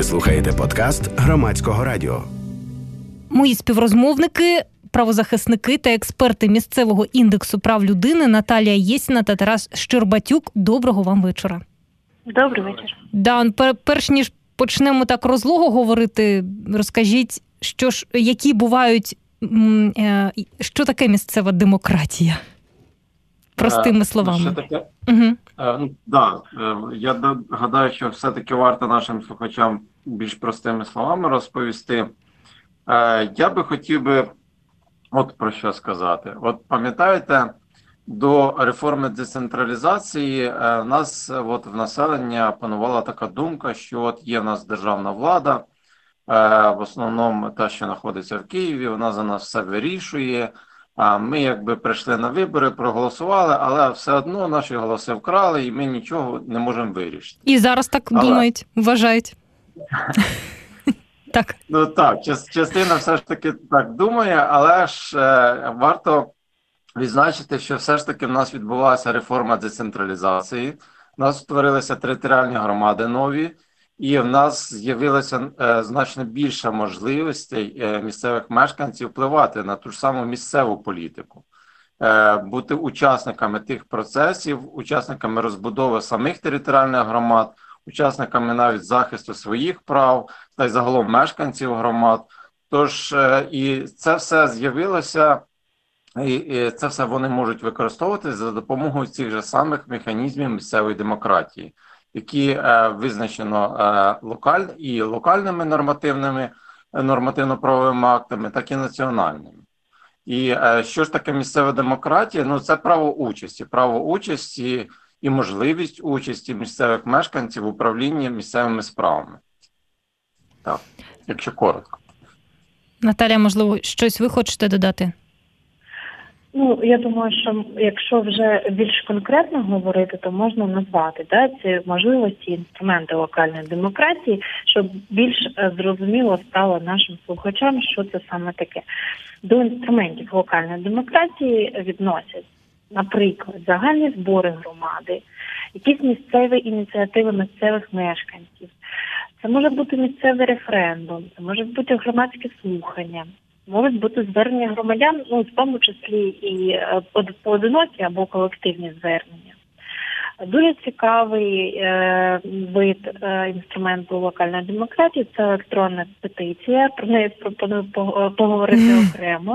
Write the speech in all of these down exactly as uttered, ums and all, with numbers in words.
Ви слухаєте подкаст Громадського радіо. Мої співрозмовники, правозахисники та експерти місцевого індексу прав людини Наталія Єсіна та Тарас Щербатюк. Доброго вам вечора. Добрий вечір. Да, пер, перш ніж почнемо так розлого говорити, розкажіть, що ж, які бувають, що таке місцева демократія? Простими словами. Що таке? Угу. Ну, да, я гадаю, що все-таки варто нашим слухачам більш простими словами розповісти. Я би хотів би от про що сказати. От пам'ятаєте, до реформи децентралізації в нас от в населення панувала така думка, що от є в нас державна влада, в основному та, що знаходиться в Києві, вона за нас все вирішує. А ми якби прийшли на вибори, проголосували, але все одно наші голоси вкрали, і ми нічого не можемо вирішити. І зараз так але... думають, вважають. Так. Ну так, частина все ж таки так думає, але ж е, варто відзначити, що все ж таки в нас відбулася реформа децентралізації, у нас створилися територіальні громади нові, і в нас з'явилося е, значно більше можливостей е, місцевих мешканців впливати на ту ж саму місцеву політику, е, бути учасниками тих процесів, учасниками розбудови самих територіальних громад, учасниками навіть захисту своїх прав та й загалом мешканців громад. Тож е, і це все з'явилося, і, і це все вони можуть використовувати за допомогою цих же самих механізмів місцевої демократії, які е, визначено е, локаль, і локальними нормативними, нормативно-правовими актами, так і національними. І е, що ж таке місцева демократія? Ну, це право участі, право участі і можливість участі місцевих мешканців в управлінні місцевими справами. Так, якщо коротко. Наталія, можливо, щось ви хочете додати? Ну, я думаю, що якщо вже більш конкретно говорити, то можна назвати да, ці можливості, інструменти локальної демократії, щоб більш зрозуміло стало нашим слухачам, що це саме таке. До інструментів локальної демократії відносять, наприклад, загальні збори громади, якісь місцеві ініціативи місцевих мешканців. Це може бути місцевий референдум, це може бути громадське слухання. Можуть бути звернення громадян, ну, в тому числі і поодинокі або колективні звернення. Дуже цікавий е, вид е, інструменту локальної демократії – це електронна петиція, про неї пропоную поговорити окремо.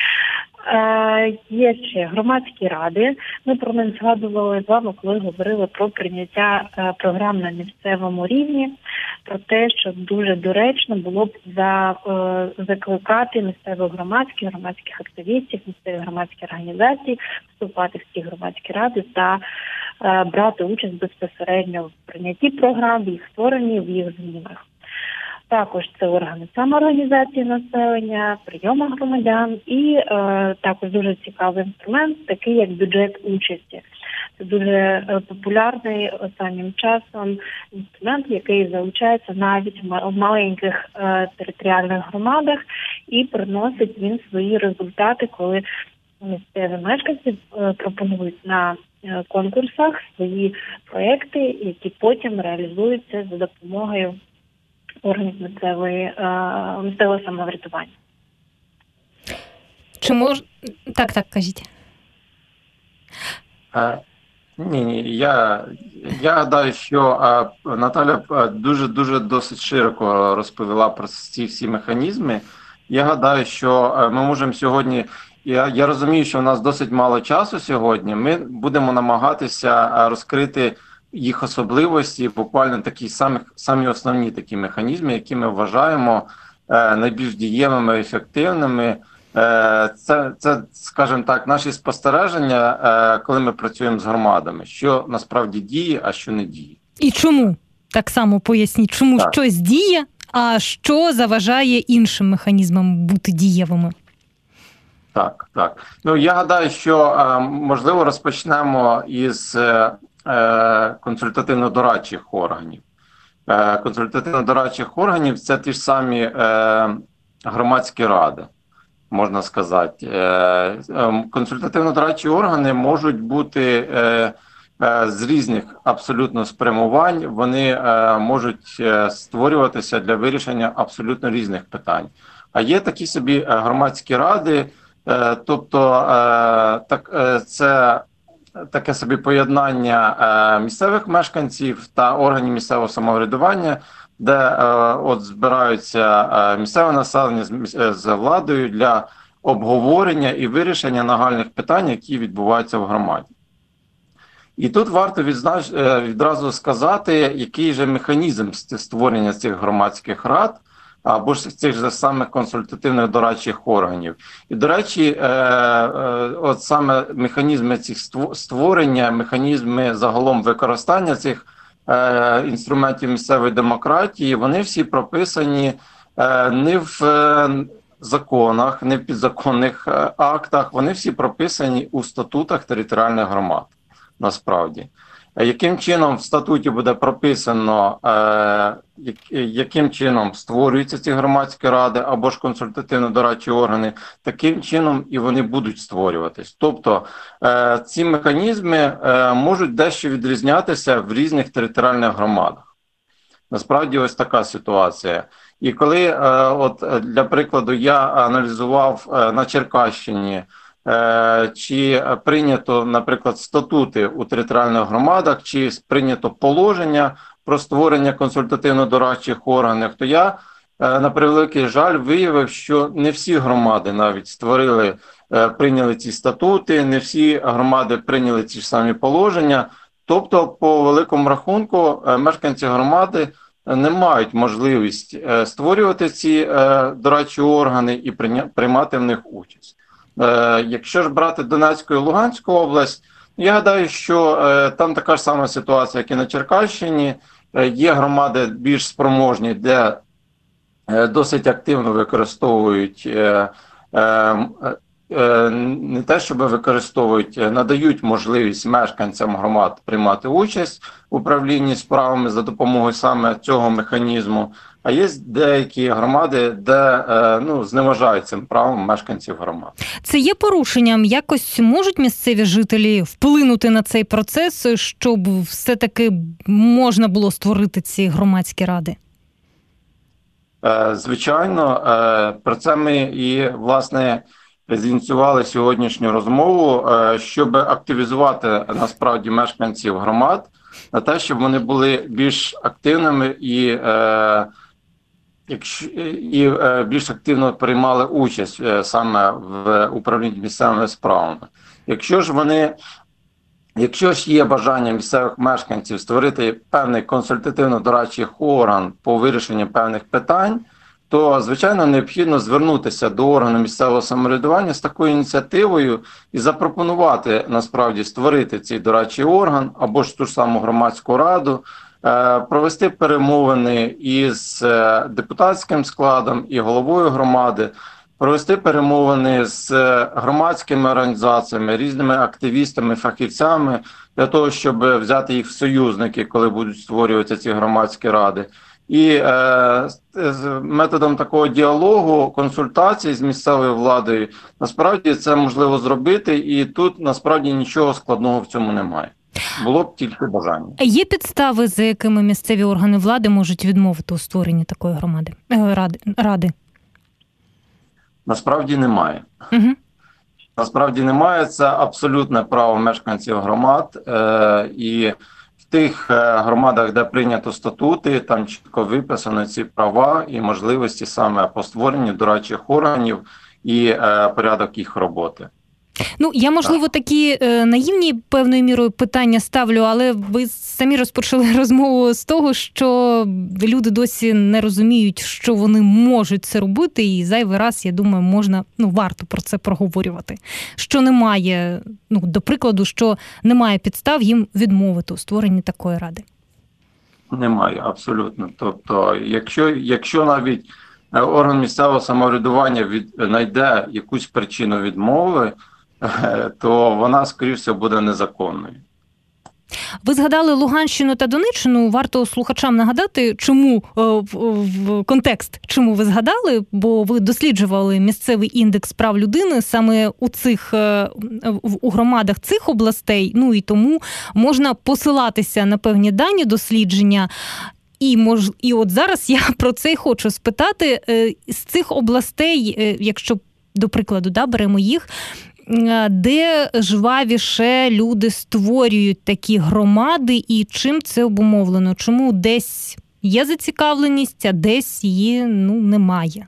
Е, є ще громадські ради. Ми про них згадували з вами, коли говорили про прийняття е, програм на місцевому рівні, про те, що дуже доречно було б за, е, закликати місцевих громадських, громадських активістів, місцеві громадські організації вступати в ці громадські ради та е, брати участь безпосередньо в прийнятті програм, в їх створенні, в їх змінах. Також це органи самоорганізації населення, прийому громадян і е, також дуже цікавий інструмент, такий як бюджет участі. Це дуже е, популярний останнім часом інструмент, який залучається навіть в маленьких е, територіальних громадах і приносить він свої результати, коли місцеві мешканці е, пропонують на е, конкурсах свої проекти, які потім реалізуються за допомогою органів місцевої, місцевого самоврядування. Чи мож... Так, так, кажіть. А, ні, ні, я, я гадаю, що а, Наталя дуже-дуже досить широко розповіла про ці всі механізми. Я гадаю, що ми можемо сьогодні, я, я розумію, що у нас досить мало часу сьогодні, ми будемо намагатися розкрити їх особливості, буквально такі самі, самі основні такі механізми, які ми вважаємо е, найбільш дієвими, ефективними. Е, це, це, скажімо так, наші спостереження, е, коли ми працюємо з громадами, що насправді діє, а що не діє. І чому? Так само поясніть, чому так. щось діє, а що заважає іншим механізмам бути дієвими? Так, так. Ну, я гадаю, що, е, можливо, розпочнемо із е, консультативно-дорадчих органів. Консультативно-дорадчих органів – це ті ж самі е, громадські ради, можна сказати. Е, консультативно-дорадчі органи можуть бути е, з різних абсолютно спрямувань, вони можуть створюватися для вирішення абсолютно різних питань. А є такі собі громадські ради, тобто так, це таке собі поєднання місцевих мешканців та органів місцевого самоврядування, де от збираються місцеве населення з, з владою для обговорення і вирішення нагальних питань, які відбуваються в громаді. І тут варто відзнач... відразу сказати, який же механізм створення цих громадських рад, або ж цих же самих консультативних дорадчих органів. І, до речі, от саме механізми цих створення, механізми загалом використання цих інструментів місцевої демократії, вони всі прописані не в законах, не в підзаконних актах, вони всі прописані у статутах територіальних громад, насправді. Яким чином в статуті буде прописано, яким чином створюються ці громадські ради або ж консультативно-дорадчі органи, таким чином і вони будуть створюватись. Тобто ці механізми можуть дещо відрізнятися в різних територіальних громадах. Насправді ось така ситуація. І коли, от для прикладу, я аналізував на Черкащині, чи прийнято, наприклад, статути у територіальних громадах, чи прийнято положення про створення консультативно-дорадчих органів, то я, на превеликий жаль, виявив, що не всі громади навіть створили, прийняли ці статути, не всі громади прийняли ці ж самі положення. Тобто, по великому рахунку, мешканці громади не мають можливість створювати ці дорадчі органи і приймати в них участь. Якщо ж брати Донецьку і Луганську область, я гадаю, що там така ж сама ситуація, як і на Черкащині. Є громади більш спроможні, де досить активно використовують, не те, щоб використовують, надають можливість мешканцям громад приймати участь в управлінні справами за допомогою саме цього механізму. А є деякі громади, де ну, зневажають цим правом мешканців громад. Це є порушенням? Якось можуть місцеві жителі вплинути на цей процес, щоб все-таки можна було створити ці громадські ради? Звичайно. Про це ми і, власне, зініціювали сьогоднішню розмову, щоб активізувати, насправді, мешканців громад на те, щоб вони були більш активними і Якщо і більш активно приймали участь саме в управлінні місцевими справами. Якщо ж вони, якщо ж є бажання місцевих мешканців створити певний консультативно-дорадчий орган по вирішенню певних питань, то, звичайно, необхідно звернутися до органу місцевого самоврядування з такою ініціативою і запропонувати, насправді, створити цей дорадчий орган або ж ту ж саму громадську раду, провести перемовини із депутатським складом і головою громади, провести перемовини з громадськими організаціями, різними активістами, фахівцями, для того, щоб взяти їх в союзники, коли будуть створюватися ці громадські ради. І е, з методом такого діалогу, консультацій з місцевою владою, насправді це можливо зробити, і тут насправді нічого складного в цьому немає. Було б тільки бажання. Є підстави, за якими місцеві органи влади можуть відмовити у створенні такої громади, ради? ради? Насправді немає. Угу. Насправді немає. Це абсолютне право мешканців громад. Е, і в тих громадах, де прийнято статути, там чітко виписано ці права і можливості саме по створенню дорадчих органів і е, порядок їх роботи. Ну, я, можливо, такі е, наївні певною мірою питання ставлю, але ви самі розпочали розмову з того, що люди досі не розуміють, що вони можуть це робити, і зайвий раз, я думаю, можна, ну, варто про це проговорювати. Що немає, ну, до прикладу, що немає підстав їм відмовити у створенні такої ради. Немає, абсолютно. Тобто, якщо, якщо навіть орган місцевого самоврядування від, знайде якусь причину відмови, то вона, скоріше всього, буде незаконною. Ви згадали Луганщину та Донеччину. Варто слухачам нагадати, чому в, в контекст, чому ви згадали, бо ви досліджували місцевий індекс прав людини саме у цих у громадах цих областей. Ну і тому можна посилатися на певні дані дослідження. І мож і от зараз я про це й хочу спитати. З цих областей, якщо до прикладу, да, беремо їх, де жвавіше люди створюють такі громади і чим це обумовлено? Чому десь є зацікавленість, а десь її, ну, немає?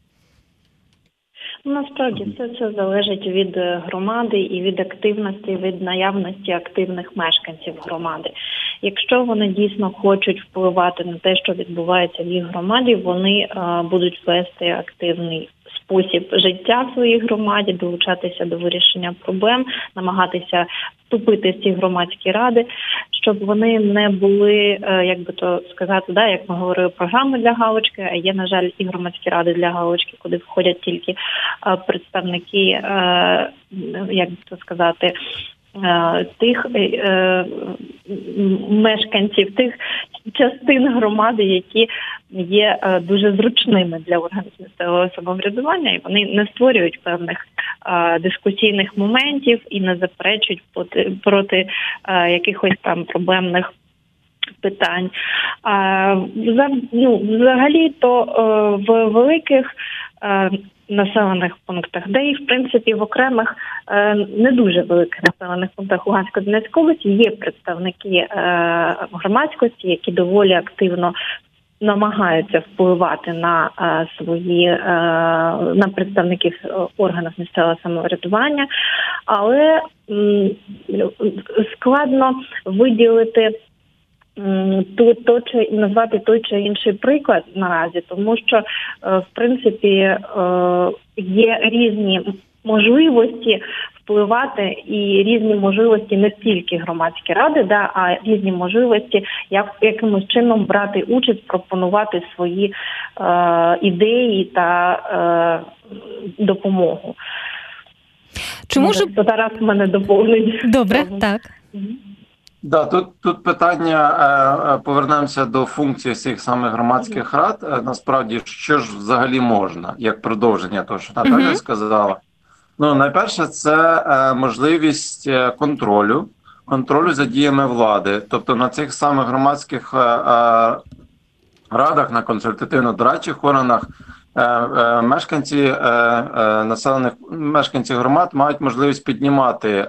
Насправді все це залежить від громади і від активності, від наявності активних мешканців громади. Якщо вони дійсно хочуть впливати на те, що відбувається в їх громаді, вони а, будуть вести активний спосіб життя в своїй громаді, долучатися до вирішення проблем, намагатися вступити в ці громадські ради, щоб вони не були, як би то сказати, да, як ми говорили, програми для галочки, а є, на жаль, і громадські ради для галочки, куди входять тільки представники, як би то сказати, тих е, мешканців, тих частин громади, які є е, дуже зручними для органів місцевого самоврядування, і вони не створюють певних е, дискусійних моментів і не заперечують проти, проти е, якихось там проблемних питань. А, за, ну, взагалі-то е, в великих е, населених пунктах, де і, в принципі, в окремих е, не дуже великих населених пунктах Луганської Донецької області є представники е, громадськості, які доволі активно намагаються впливати на е, свої е, на представників органів місцевого самоврядування, але м, складно виділити То, то, чи назвати той чи інший приклад наразі, тому що, в принципі, є різні можливості впливати і різні можливості не тільки громадські ради, да, а різні можливості як якимось чином брати участь, пропонувати свої е, ідеї та е, допомогу. Чи може... Тарас мене доповнить. Добре, так. Да, тут, тут питання, повернемося до функції цих самих громадських рад. Насправді, що ж взагалі можна, як продовження того, що Наталя uh-huh. сказала. Ну, найперше, це можливість контролю, контролю за діями влади. Тобто на цих самих громадських радах, на консультативно-дорадчих органах мешканці населених, мешканці громад мають можливість піднімати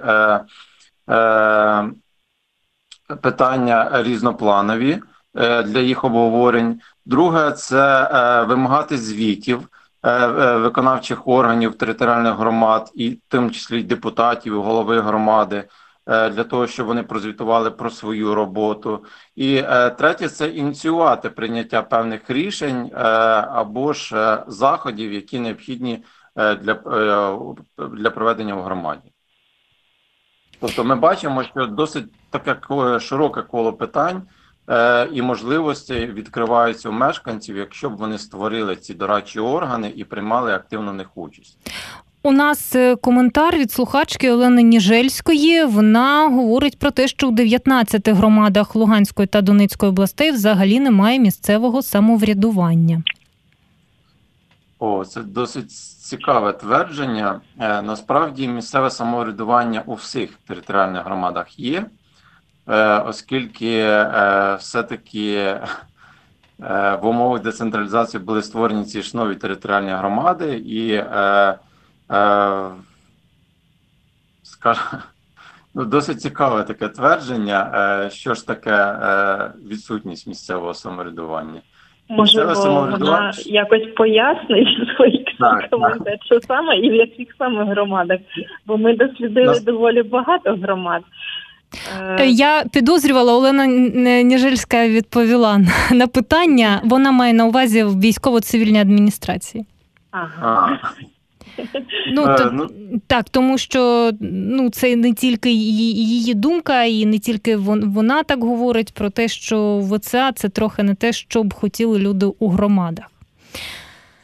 питання різнопланові для їх обговорень. Друге – це вимагати звітів виконавчих органів територіальних громад, і в тому числі депутатів, і голови громади, для того, щоб вони прозвітували про свою роботу. І третє – це ініціювати прийняття певних рішень або ж заходів, які необхідні для, для проведення в громаді. Тобто ми бачимо, що досить таке широке коло питань е, і можливостей відкриваються у мешканців, якщо б вони створили ці дорадчі органи і приймали активно в них участь. У нас коментар від слухачки Олени Ніжельської. Вона говорить про те, що у дев'ятнадцяти громадах Луганської та Донецької областей взагалі немає місцевого самоврядування. О, це досить цікаве твердження. Е, насправді місцеве самоврядування у всіх територіальних громадах є, е, оскільки е, все-таки е, в умовах децентралізації були створені ці ж нові територіальні громади і, е, е, скажімо, ну, досить цікаве таке твердження, е, що ж таке е, відсутність місцевого самоврядування. Можливо, вона якось пояснить свої коментарі, що саме і в яких саме громадах, бо ми дослідили Нас... доволі багато громад. Я підозрювала, Олена Ніжельська відповіла на питання, вона має на увазі в військово-цивільній адміністрації. Ага. Ну, то, ну, так, тому що ну, це не тільки її, її думка, і не тільки вона так говорить про те, що ВЦА – це трохи не те, що б хотіли люди у громадах.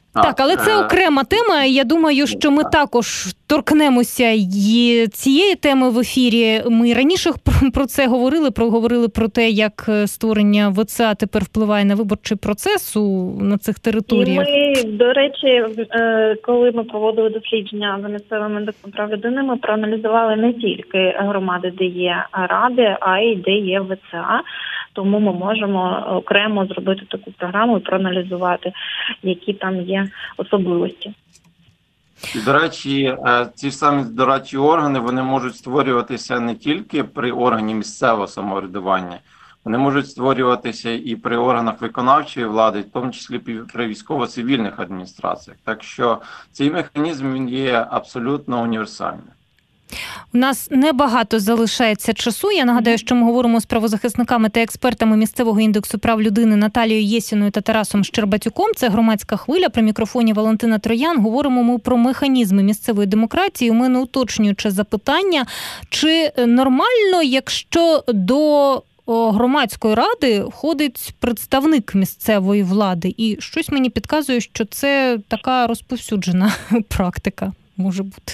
Так, але це окрема тема. Я думаю, що ми також торкнемося і цієї теми в ефірі. Ми раніше про це говорили, проговорили про те, як створення ВЦА тепер впливає на виборчий процес у, на цих територіях. І ми, до речі, коли ми проводили дослідження за місцевим індексом прав людини, ми проаналізували не тільки громади, де є ради, а й де є ВЦА. Тому ми можемо окремо зробити таку програму і проаналізувати, які там є особливості. І, до речі, ці ж самі дорадчі органи, вони можуть створюватися не тільки при органі місцевого самоврядування, вони можуть створюватися і при органах виконавчої влади, в тому числі при військово-цивільних адміністраціях. Так що цей механізм, він є абсолютно універсальним. У нас небагато залишається часу. Я нагадаю, що ми говоримо з правозахисниками та експертами місцевого індексу прав людини Наталією Єсіною та Тарасом Щербатюком. Це «Громадська хвиля», при мікрофоні Валентина Троян. Говоримо ми про механізми місцевої демократії. У мене уточнююче запитання. Чи нормально, якщо до громадської ради входить представник місцевої влади? І щось мені підказує, що це така розповсюджена практика може бути.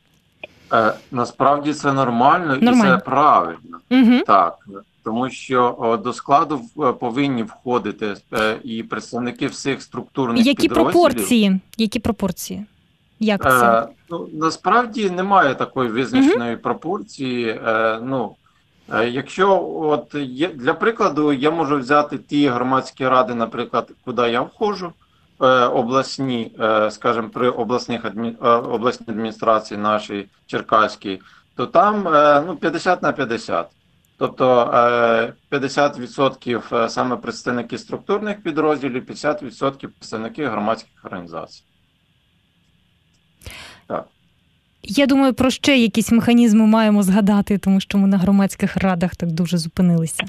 Насправді це нормально, нормально. І це правильно. Угу. Так, тому що до складу повинні входити і представники всіх структурних Які підрозділів. Пропорції? Які пропорції? Як це? Е, ну, насправді немає такої визначеної угу. пропорції. Е, ну, е, якщо от є, для прикладу, я можу взяти ті громадські ради, наприклад, куди я входжу, обласні, скажімо, при обласних адмі... обласній адміністрації нашій Черкаській, то там ну, п'ятдесят на п'ятдесят. Тобто п'ятдесят відсотків саме представники структурних підрозділів, п'ятдесят відсотків представники громадських організацій. Так. Я думаю, про ще якісь механізми маємо згадати, тому що ми на громадських радах так дуже зупинилися.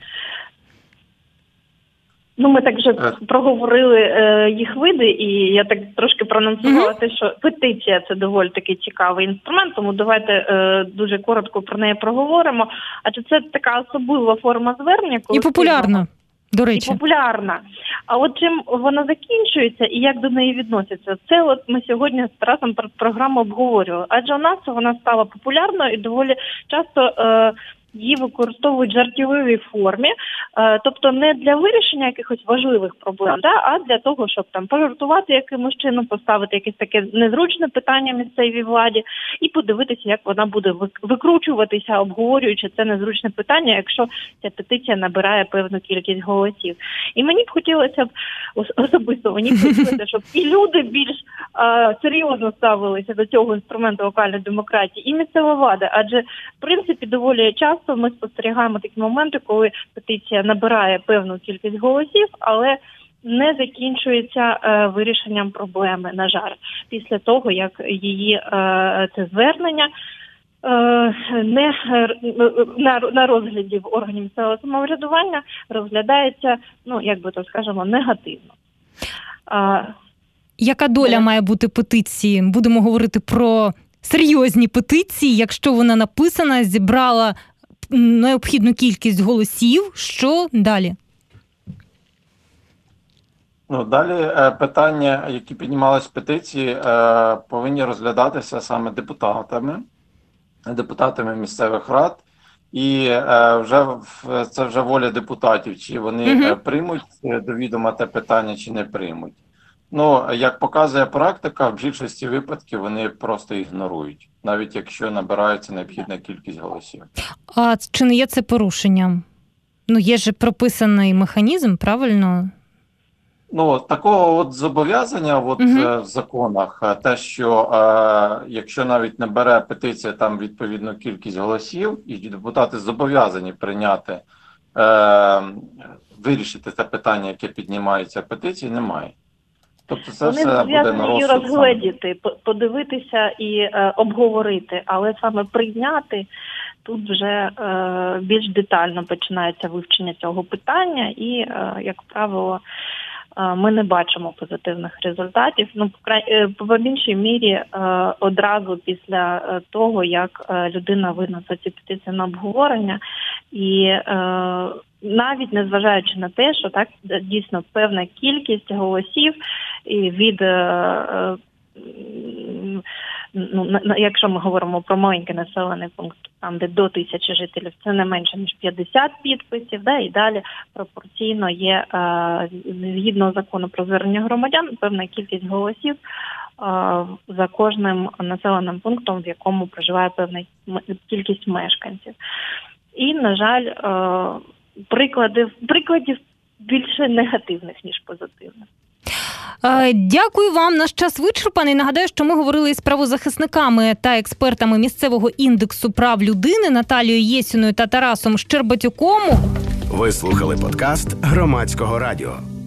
Ну, ми так вже проговорили е, їх види, і я так трошки проанонсувала те, що петиція – це доволі такий цікавий інструмент, тому давайте е, дуже коротко про неї проговоримо. Адже це така особлива форма звернення. І популярна, до речі. І популярна. А от чим вона закінчується і як до неї відносяться, це от ми сьогодні з Тарасом програму обговорювали. Адже у нас вона стала популярною і доволі часто е, її використовують в жартівливій формі, тобто не для вирішення якихось важливих проблем, да, а для того, щоб там пожартувати якимось чином, поставити якесь таке незручне питання місцевій владі і подивитися, як вона буде викручуватися, обговорюючи це незручне питання, якщо ця петиція набирає певну кількість голосів. І мені б хотілося б, особисто мені б хотілося, щоб і люди більш а, серйозно ставилися до цього інструменту локальної демократії, і місцева влада, адже, в принципі, доволі часто ми спостерігаємо такі моменти, коли петиція набирає певну кількість голосів, але не закінчується е, вирішенням проблеми, на жаль, після того, як її е, це звернення е, не на, на розгляді в органі місцевого самоврядування розглядається, ну, як би то скажемо, негативно. А, Яка доля не... має бути петиції? Будемо говорити про серйозні петиції, якщо вона написана, зібрала необхідну кількість голосів, що далі? Ну, далі е, питання, які піднімались в петиції, е, повинні розглядатися саме депутатами, депутатами місцевих рад, і е, вже це вже воля депутатів, чи вони угу. приймуть до відома те питання, чи не приймуть. Ну, як показує практика, в більшості випадків вони просто ігнорують, навіть якщо набирається необхідна кількість голосів. А чи не є це порушенням? Ну, є ж прописаний механізм, правильно? Ну, такого от зобов'язання от, угу. в законах, те, що е, якщо навіть набере петиція там відповідну кількість голосів, і депутати зобов'язані прийняти, е, вирішити те питання, яке піднімається в петиції, немає. Тобто це Вони все буде на розсуд. розгледіти, подивитися і е, обговорити, але саме прийняти тут вже е, більш детально починається вивчення цього питання і, е, як правило, е, ми не бачимо позитивних результатів. Ну, по, по іншій мірі, е, одразу після того, як е, людина виносить цю петицію на обговорення і е, навіть незважаючи на те, що так дійсно певна кількість голосів і від ну, якщо ми говоримо про маленький населений пункт, там де до тисячі жителів, це не менше ніж п'ятдесят підписів, да, і далі пропорційно є згідно закону про звернення громадян певна кількість голосів за кожним населеним пунктом, в якому проживає певна кількість мешканців. І, на жаль, прикладів, прикладів більше негативних, ніж позитивних. Дякую вам. Наш час вичерпаний. Нагадаю, що ми говорили із правозахисниками та експертами місцевого індексу прав людини Наталією Єсіною та Тарасом Щербатюком. Ви слухали подкаст Громадського радіо.